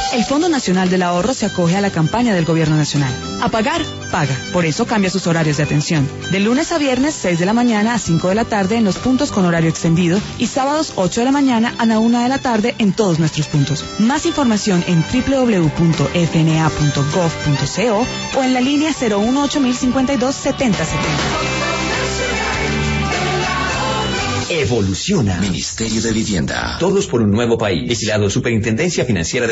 El Fondo Nacional del Ahorro se acoge a la campaña del Gobierno Nacional. A pagar, paga. Por eso cambia sus horarios de atención. De lunes a viernes, 6 de la mañana a 5 de la tarde en los puntos con horario extendido y sábados 8 de la mañana a la 1 de la tarde en todos nuestros puntos. Más información en www.fna.gov.co o en la línea 018-052-7070. Evoluciona. Ministerio de Vivienda. Todos por un nuevo país. Vigilado Superintendencia Financiera de